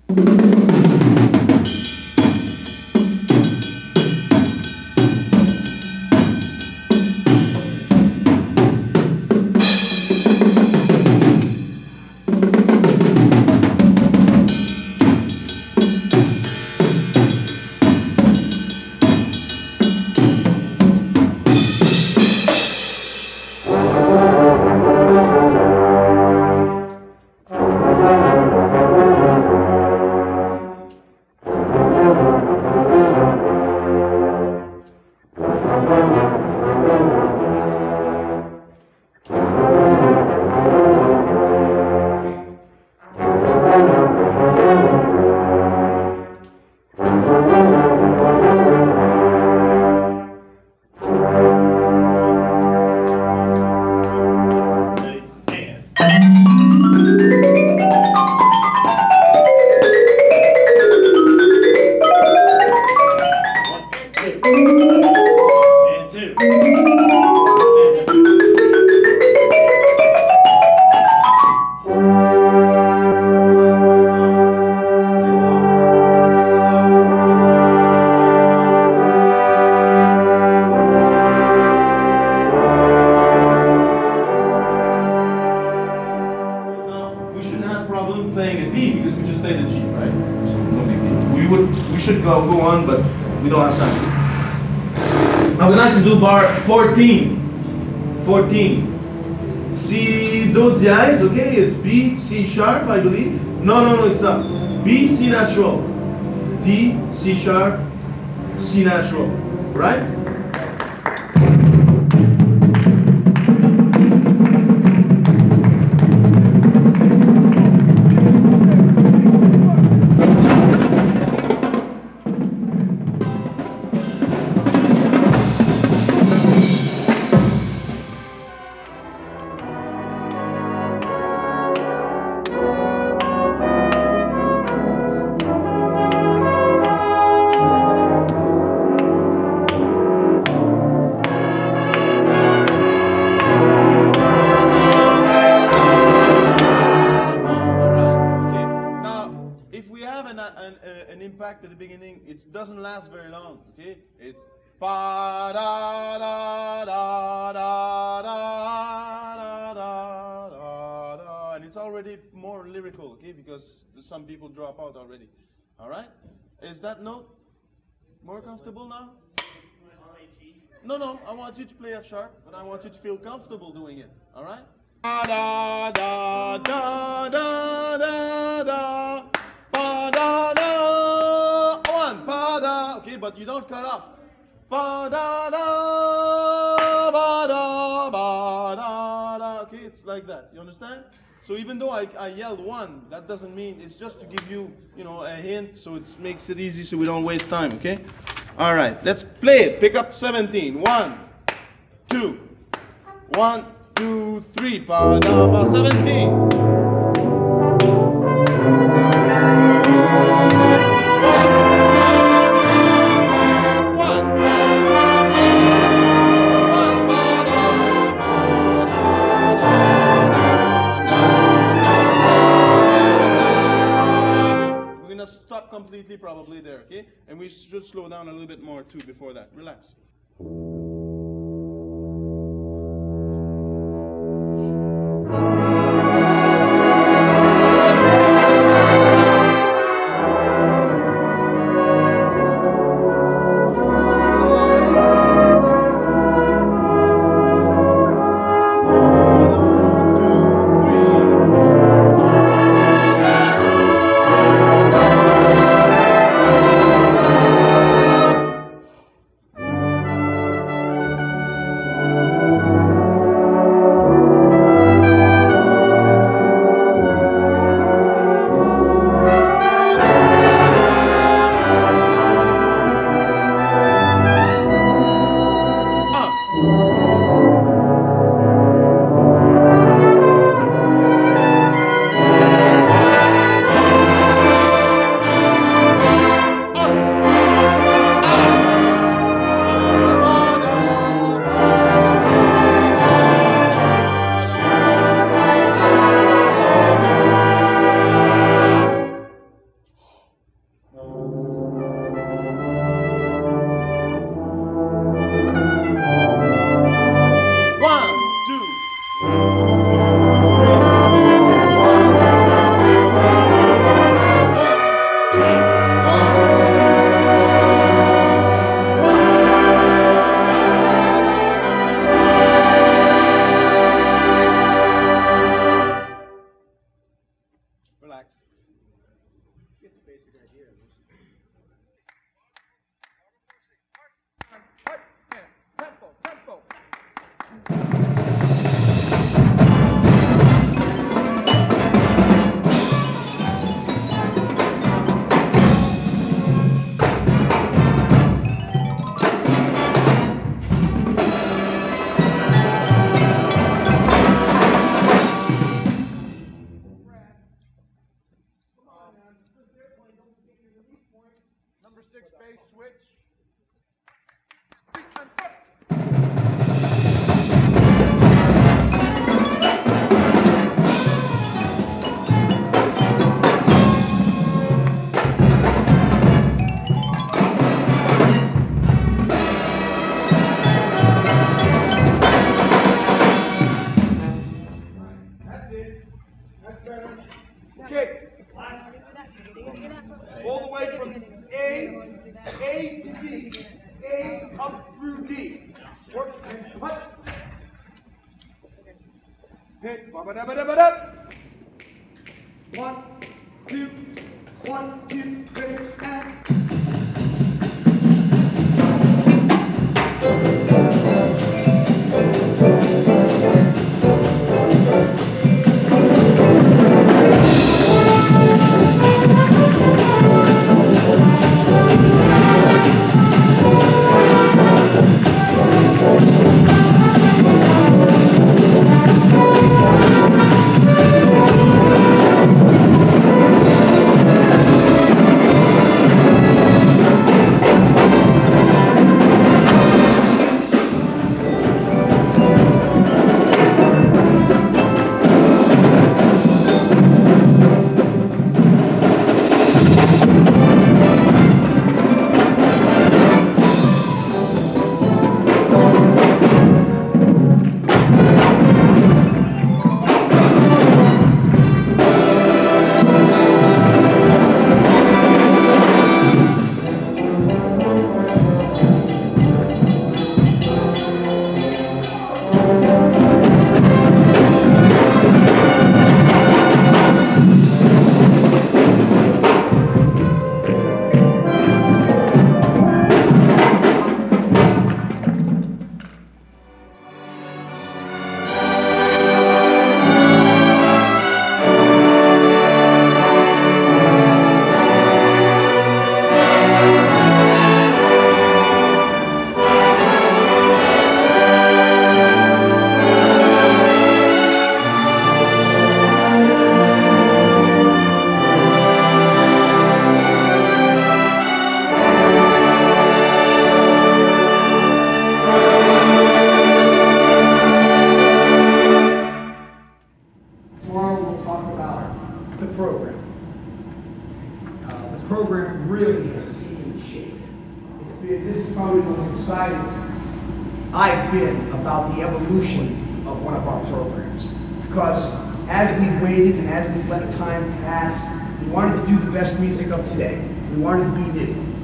Go on, but we don't have time. I would like to do bar 14. 14. C do dièse, okay? It's B, C sharp, I believe. No, it's not. B, C natural. D, C sharp, C natural. Right? At the beginning, it doesn't last very long. Okay, it's ba da da da da da da da da, and it's already more lyrical. Okay, because some people drop out already. All right, is that note more comfortable now? No, I want you to play F sharp, but I want you to feel comfortable doing it. All right. Da da da da da da da. Ba da da, one, ba da, okay, but you don't cut off. Ba da da, ba da, ba da da, okay, it's like that, you understand? So even though I yelled one, that doesn't mean, it's just to give you, a hint, so it makes it easy so we don't waste time, okay? All right, let's play it. Pick up 17. 1, 2, 1, 2, 3, ba da ba, 17. Stop completely probably there, okay? And we should slow down a little bit more too before that. Relax. Relax. Get the basic idea. Tempo, tempo. Number 6 bass switch. That's it. That's better. Okay. All the way from A to D. A up through D. Work and cut. Hit. Ba-ba-da-ba-da-ba-da. 1, 2, 1, 2, 3, and. Program really has taken shape. This is probably the most excited I've been about the evolution of one of our programs. Because as we waited and as we let time pass, we wanted to do the best music of today. We wanted to be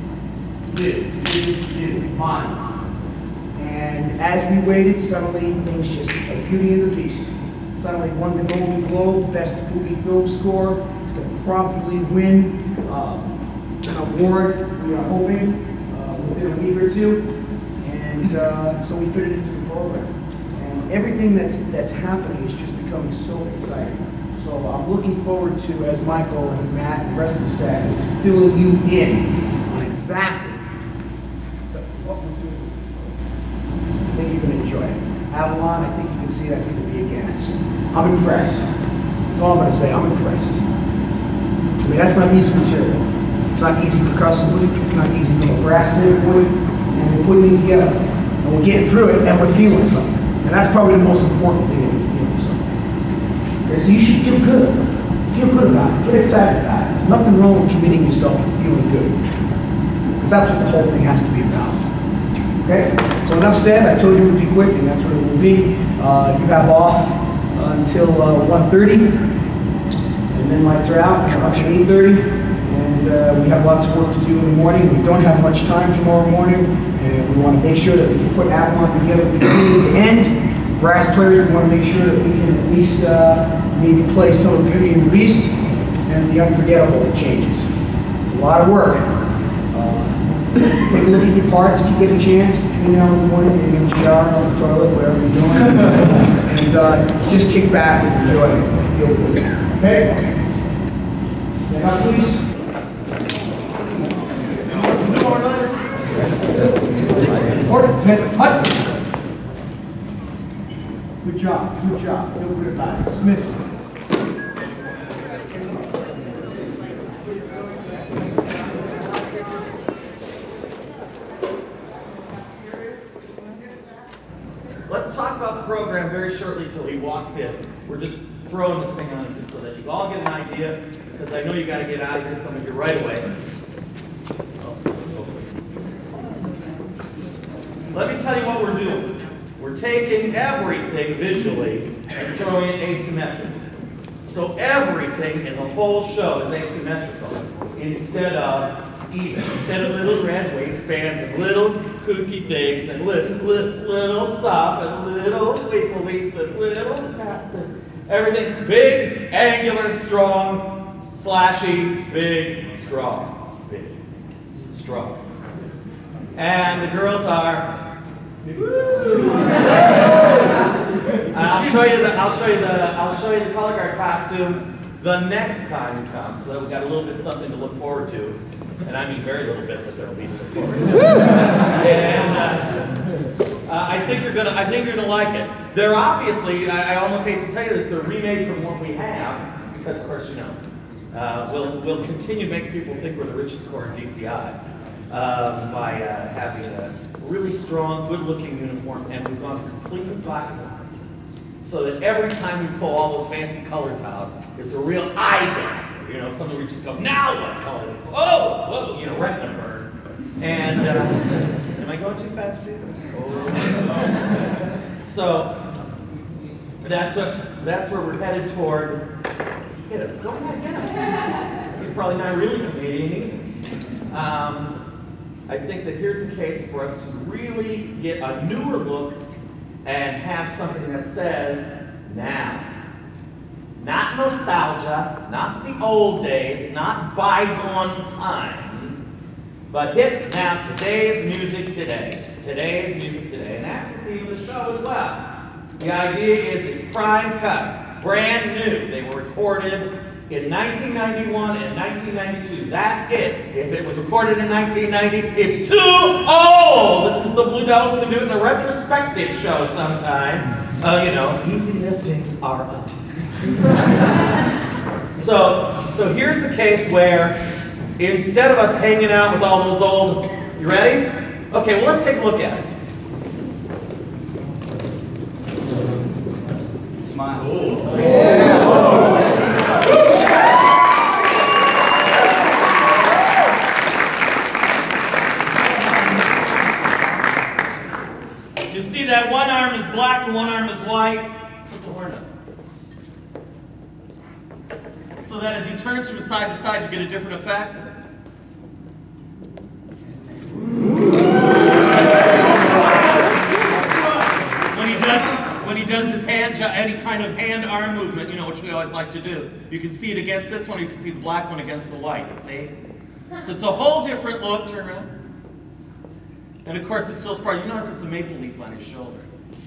new, modern. And as we waited, suddenly things just, like Beauty and the Beast, suddenly won the Golden Globe, Best Movie Film Score. It's going to probably win an award, we are hoping, within a week or two. And so we fit it into the program. And everything that's happening is just becoming so exciting. So I'm looking forward to, as Michael and Matt and the rest of the staff is filling you in on exactly what we're doing. I think you're going to enjoy it. Avalon, I think you can see that's going to be a gas. I'm impressed. That's all I'm going to say. I'm impressed. I mean, that's not easy material. It's not easy percussively. It's not easy from a brass standpoint. And we're putting it together. And we're getting through it, and we're feeling something. And that's probably the most important thing, that we're feeling something. Okay, so you should feel good. Feel good about it. Get excited about it. There's nothing wrong with committing yourself and feeling good. Because that's what the whole thing has to be about. Okay? So enough said. I told you it would be quick, and that's what it will be. You have off until 1:30, and then lights are out. We're up to 8:30, and we have lots of work to do in the morning. We don't have much time tomorrow morning, and we want to make sure that we can put Avalon together beginning to end. Brass players, we want to make sure that we can at least maybe play some of Beauty and the Beast. the unforgettable changes. It's a lot of work. Take a look at your parts if you get a chance between now and the morning, maybe in the shower, on the toilet, whatever you're doing. And just kick back and enjoy it. Feel good. Okay? Stand up, please. Hut. Good job, good job. Feel good about it. Dismiss it. Let's talk about the program very shortly till he walks in. We're just throwing this thing on just so that you all get an idea, because I know you got to get out of here, some of you right away. Let me tell you what we're doing. We're taking everything visually and throwing it asymmetrical. So everything in the whole show is asymmetrical instead of even. Instead of little red waistbands and little kooky things and little stuff and little wiggle leaps and little cats. Everything's big, angular, strong, slashy, big, strong, big, strong. And the girls are. I'll show you the color guard costume the next time you come, so that we've got a little bit something to look forward to. And I mean very little bit, but there'll be to look forward to. And I think you're gonna like it. They're obviously, I almost hate to tell you this, they're remade from what we have, because of course, you know, we'll continue to make people think we're the richest corps in DCI by having a really strong, good-looking uniform, and we've gone completely black and white. So that every time we pull all those fancy colors out, it's a real eye dancer. You know, something we just go, now what color? Oh, whoa, you know, retina burn. And am I going too fast, Steve? Oh. So that's where we're headed toward. Hit him. Go ahead, get him. He's probably not really Canadian either. I think that here's the case for us to really get a newer look and have something that says now. Not nostalgia, not the old days, not bygone times, but hip now, today's music today. Today's music today. And that's the theme of the show as well. The idea is it's prime cuts, brand new. They were recorded in 1991 and 1992. That's it. If it was recorded in 1990, it's too old. The Blue Devils can do it in a retrospective show sometime. You know, easy listening are us. So here's the case where instead of us hanging out with all those old, you ready? Okay, well, let's take a look at it. Smile. Oh. Yeah. You see that one arm is black and one arm is white? Put the horn up. So that as he turns from side to side, you get a different effect. When he does his hand, any kind of hand-arm movement, you know, which we always like to do, you can see it against this one, you can see the black one against the white, you see? So it's a whole different look, turn around. And of course, it's still sparkling. You notice it's a maple leaf on his shoulder.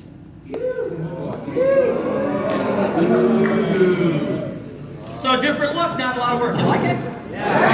So a different look, not a lot of work. You like it? Yeah.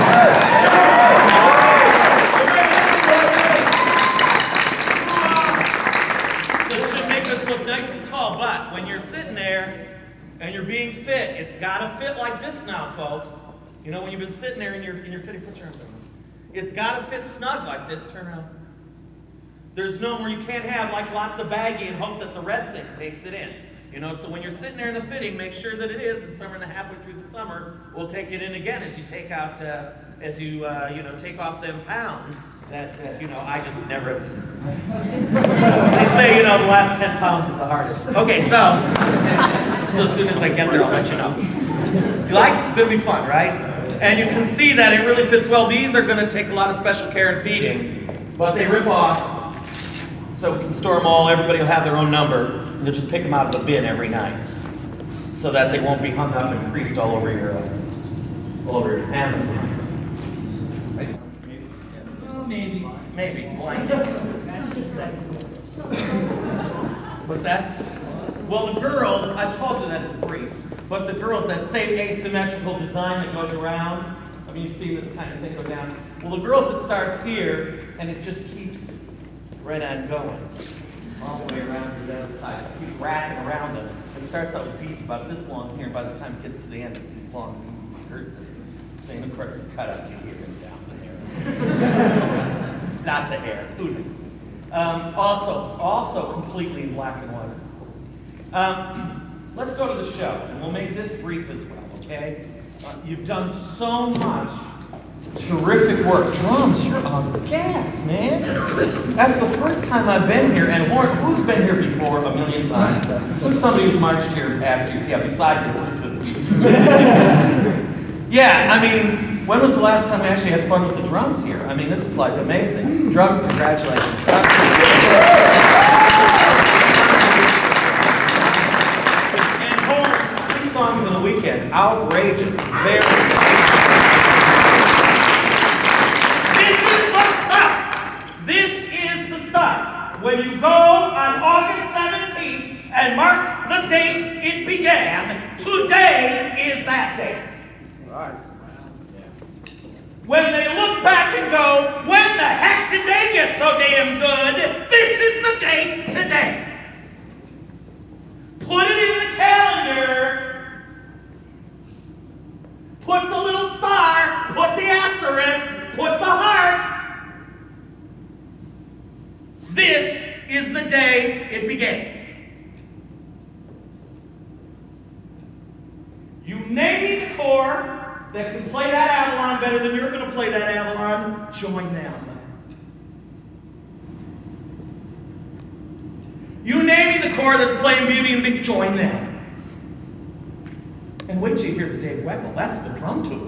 So it should make us look nice and tall, but when you're sitting there and you're being fit, it's got to fit like this now, folks. You know, when you've been sitting there and you're fitting, put your arms around. It's got to fit snug like this. Turn around. There's no more, you can't have like lots of baggy and hope that the red thing takes it in. You know, so when you're sitting there in the fitting, make sure that it is, and somewhere in the halfway through the summer, we'll take it in again as you take out, you know, take off them pounds that, you know, I just never, they say, you know, the last 10 pounds is the hardest. Okay, so as soon as I get there, I'll let you know. You like? It's gonna be fun, right? And you can see that it really fits well. These are gonna take a lot of special care and feeding, but they rip off. So we can store them all, everybody will have their own number, and you'll just pick them out of the bin every night so that they won't be hung up and creased all over your over Amazon. Right? Well, maybe. Maybe. Blind. What's that? Well, the girls, I've told you that it's brief, but the girls, that same asymmetrical design that goes around, I mean, you've seen this kind of thing go down. Well, the girls, it starts here, and it just keeps right on going, all the way around to the other side. It keeps wrapping around them. It starts out with beads about this long here, and by the time it gets to the end, it's these long skirts. And of course, it's cut up to here and down there. Lots of hair. Who knew? Also completely in black and white. Let's go to the show, and we'll make this brief as well, okay? You've done so much terrific work. Drums, you're on gas, man. That's the first time I've been here, and who's been here before a million times? Who's somebody who's marched here past years? Yeah, besides a person. Yeah, I mean, when was the last time we actually had fun with the drums here? I mean, this is like amazing. Drums, congratulations. And horns, 3 songs in a weekend. Outrageous. Very. This is the stuff. This is the stuff. When you go on August 17th and mark the date it began, today is that date. When they look back and go, when the heck did they get so damn good? This is the date today. Put it in the calendar. Put the little star, put the asterisk, put the heart. This is the day it began. You name me the corps that can play that Avalon better than you're going to play that Avalon, join them. You name me the corps that's playing Beauty and Big, join them. And wait till you hear the Dave Weckl, that's the drum tube.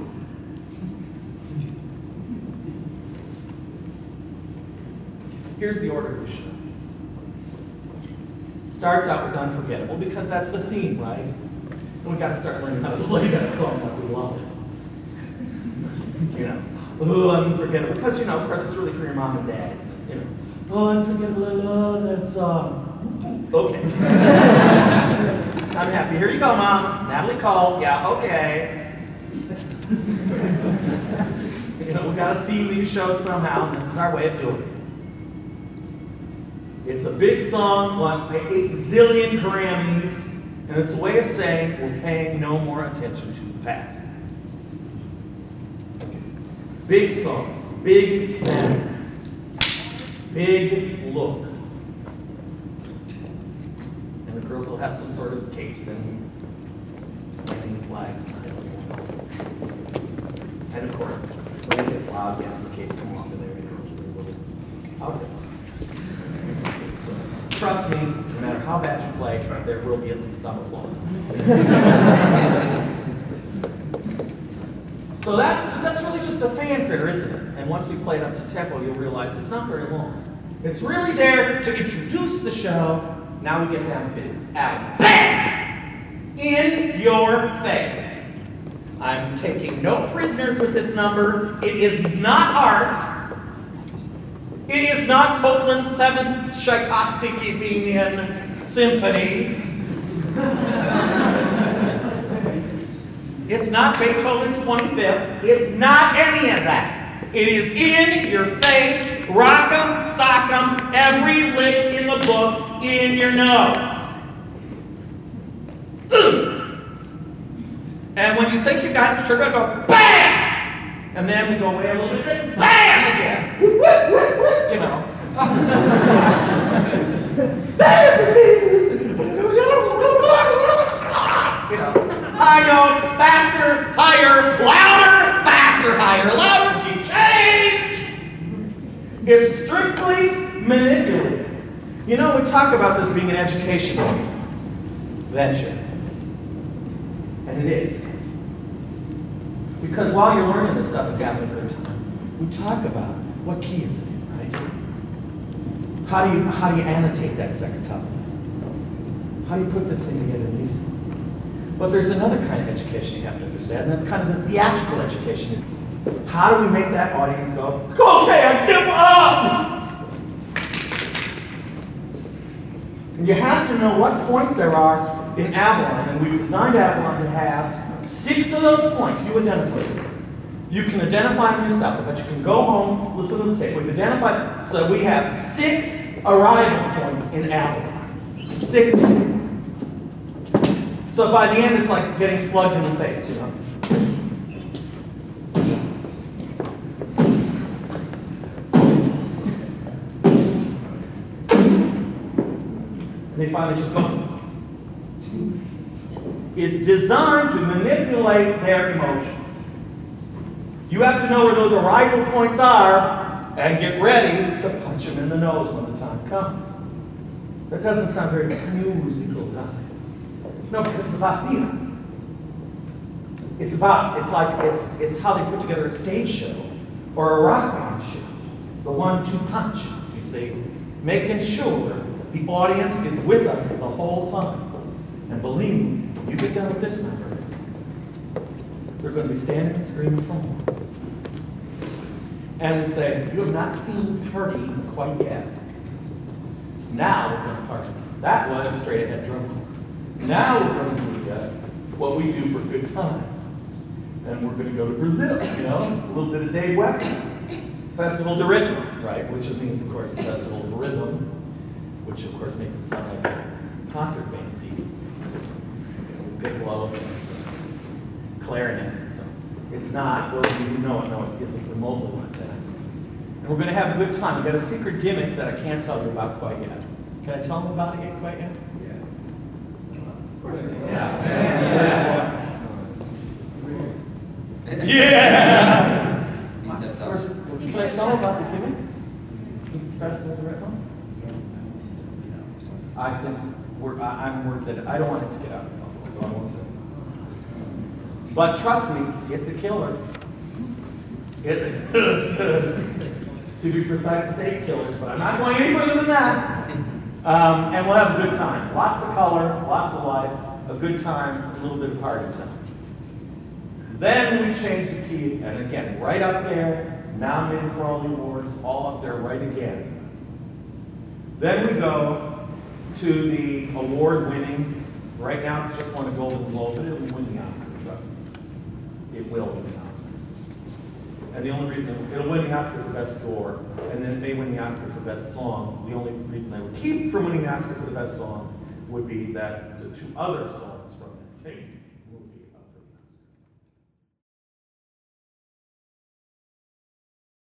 Here's the order of the show. Starts out with Unforgettable, because that's the theme, right? And we got to start learning how to play that song like we love it. You know, oh, Unforgettable. Because, you know, of course, it's really for your mom and dad, isn't it? You know, oh, Unforgettable, I love that song. Okay. I'm happy. Here you go, Mom. Natalie Cole. Yeah, okay. You know, we got to theme these shows somehow, and this is our way of doing it. It's a big song, won 8 zillion Grammys, and it's a way of saying we're paying no more attention to the past. Big song, big sound, big look. And the girls will have some sort of capes and flaming flags. And of course, when it gets loud, yes, the capes come off and there goes their little outfits. So, trust me, no matter how bad you play, there will be at least some applause. So that's really just a fanfare, isn't it? And once we play it up to tempo, you'll realize it's not very long. It's really there to introduce the show. Now we get down to business. Out. Bang! In your face. I'm taking no prisoners with this number. It is not art. It is not Copland's 7th Tchaikovsky Symphony. It's not Beethoven's 25th. It's not any of that. It is in your face, rock 'em, sock 'em, every lick in the book in your nose. And when you think you got it, you're going to go BAM! And then we go away a little bit, BAM again. You know. You know. High notes, faster, higher, louder, faster, higher, louder, key change. It's strictly manipulative. You know, we talk about this being an educational venture. And it is. Because while you're learning this stuff and having a good time, we talk about what key is it in, right? How do you annotate that sextuple? How do you put this thing together musically? But there's another kind of education you have to understand, and that's kind of the theatrical education. It's how do we make that audience go, okay, I give up! And you have to know what points there are in Avalon, and we've designed Avalon to have 6 of those points you identify with. You can identify them yourself, but you can go home, listen to the tape. We've identified, so we have 6 arrival points in Avalon. 6. So by the end, it's like getting slugged in the face, you know? And they finally just go. It's designed to manipulate their emotions. You have to know where those arrival points are and get ready to punch them in the nose when the time comes. That doesn't sound very musical, does it? No, because it's about theater. It's how they put together a stage show or a rock band show. The 1-2 punch, you see, making sure the audience is with us the whole time. And believe me, you get done with this number, they're going to be standing and screaming for more. And we say, you have not seen Party quite yet. Now we're going to party. That was straight ahead drum corps. Now we're going to do what we do for a good time. And we're going to go to Brazil, you know, a little bit of Dave Weber. Festival de Ritmo, right, which means, of course, Festival of Rhythm, which, of course, makes it sound like a concert band piece. Piccolos and clarinets and so on. It's not, those of you who know it isn't remotely like that. And we're going to have a good time. We've got a secret gimmick that I can't tell you about quite yet. Can I tell them about it quite yet? Yeah! Can I tell them about the gimmick? Festival de Ritmo? I think I'm worried that I don't want it to get out of the public, so I won't say. But trust me, it's a killer. To be precise, it's 8 killers, but I'm not going any further than that. And we'll have a good time. Lots of color, lots of life, a good time, a little bit of party time. Then we change the key, and again, right up there, nominated for all the awards, all up there right again. Then we go to the award-winning, right now it's just won a Golden Globe, but it'll win the Oscar, trust me. It will win the Oscar. And the only reason, it'll win the Oscar for Best Score, and then it may win the Oscar for Best Song. The only reason I would keep from winning the Oscar for the Best Song would be that the 2 other songs from that same